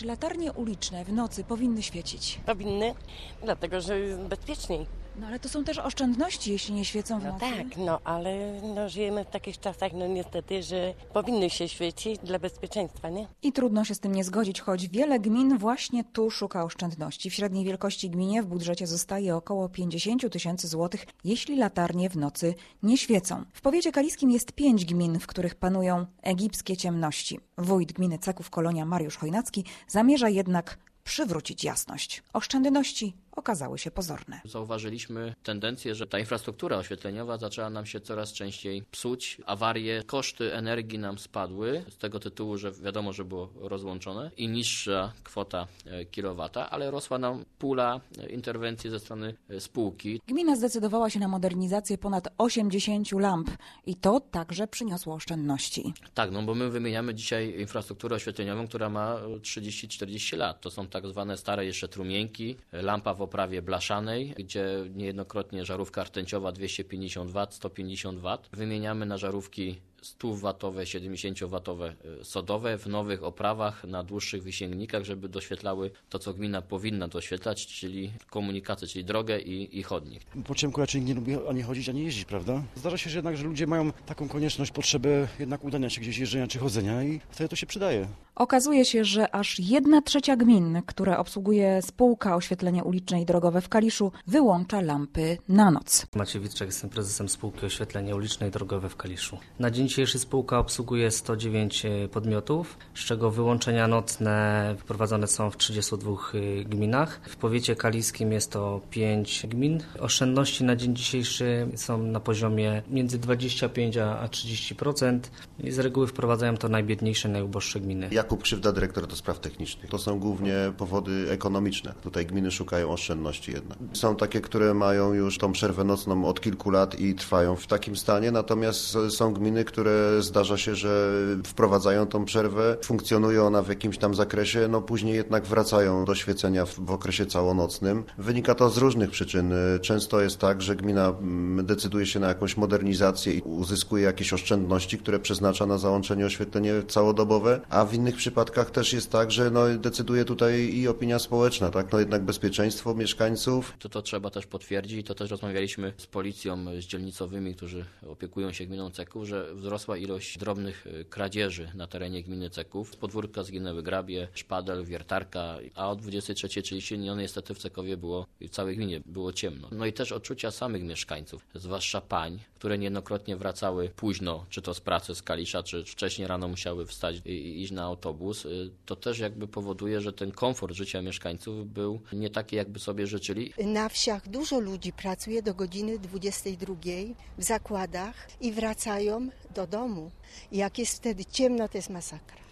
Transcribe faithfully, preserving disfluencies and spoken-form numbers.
Czy latarnie uliczne w nocy powinny świecić? Powinny, dlatego że jest bezpieczniej. No ale to są też oszczędności, jeśli nie świecą w No nocy. tak, no ale no, żyjemy w takich czasach, no niestety, że powinny się świecić dla bezpieczeństwa, nie? I trudno się z tym nie zgodzić, choć wiele gmin właśnie tu szuka oszczędności. W średniej wielkości gminie w budżecie zostaje około pięćdziesiąt tysięcy złotych, jeśli latarnie w nocy nie świecą. W powiecie kaliskim jest pięć gmin, w których panują egipskie ciemności. Wójt gminy Ceków Kolonia Mariusz Chojnacki zamierza jednak przywrócić jasność. Oszczędności okazały się pozorne. Zauważyliśmy tendencję, że ta infrastruktura oświetleniowa zaczęła nam się coraz częściej psuć. Awarie, koszty energii nam spadły z tego tytułu, że wiadomo, że było rozłączone i niższa kwota kilowata, ale rosła nam pula interwencji ze strony spółki. Gmina zdecydowała się na modernizację ponad osiemdziesięciu lamp i to także przyniosło oszczędności. Tak, no bo my wymieniamy dzisiaj infrastrukturę oświetleniową, która ma trzydzieści czterdzieści lat. To są tak zwane stare jeszcze trumienki, lampa w oprawie blaszanej, gdzie niejednokrotnie żarówka rtęciowa dwieście pięćdziesiąt watów, sto pięćdziesiąt watów. Wymieniamy na żarówki sto watowe, siedemdziesiąt watowe sodowe w nowych oprawach na dłuższych wysięgnikach, żeby doświetlały to, co gmina powinna doświetlać, czyli komunikację, czyli drogę i, i chodnik. Po ciemku raczej nie lubię ani chodzić, ani jeździć, prawda? Zdarza się że jednak, że ludzie mają taką konieczność, potrzebę jednak udania się gdzieś, jeżdżenia czy chodzenia i wtedy to się przydaje. Okazuje się, że aż jedna trzecia gmin, które obsługuje spółka oświetlenia uliczne i drogowe w Kaliszu, wyłącza lampy na noc. Maciej Witczak, jestem prezesem spółki oświetlenia uliczne i drogowe w Kaliszu. Na dzień dzisiejszy spółka obsługuje sto dziewięć podmiotów, z czego wyłączenia nocne wprowadzone są w trzydziestu dwóch gminach. W powiecie kaliskim jest to pięć gmin. Oszczędności na dzień dzisiejszy są na poziomie między dwadzieścia pięć a trzydzieści procent i z reguły wprowadzają to najbiedniejsze, najuboższe gminy. Jakub Krzywda, dyrektor do spraw technicznych. To są głównie powody ekonomiczne. Tutaj gminy szukają oszczędności jednak. Są takie, które mają już tą przerwę nocną od kilku lat i trwają w takim stanie, natomiast są gminy, które zdarza się, że wprowadzają tą przerwę, funkcjonuje ona w jakimś tam zakresie, no później jednak wracają do świecenia w, w okresie całonocnym. Wynika to z różnych przyczyn. Często jest tak, że gmina decyduje się na jakąś modernizację i uzyskuje jakieś oszczędności, które przeznacza na załączenie oświetlenie całodobowe, a w innych przypadkach też jest tak, że no, decyduje tutaj i opinia społeczna, tak? No jednak bezpieczeństwo mieszkańców. To, to trzeba też potwierdzić, to też rozmawialiśmy z policją, z dzielnicowymi, którzy opiekują się gminą Ceków, że wzrosła ilość drobnych kradzieży na terenie gminy Ceków. Z podwórka zginęły grabie, szpadel, wiertarka, a o dwudziestej trzeciej trzydzieści no niestety w Cekowie było, w całej gminie było ciemno. No i też odczucia samych mieszkańców, zwłaszcza pań, które niejednokrotnie wracały późno, czy to z pracy z Kalisza, czy wcześniej rano musiały wstać i iść na autobus. To też jakby powoduje, że ten komfort życia mieszkańców był nie taki, jakby sobie życzyli. Na wsiach dużo ludzi pracuje do godziny dwudziestej drugiej w zakładach i wracają do domu. I jak jest wtedy ciemno, to jest masakra.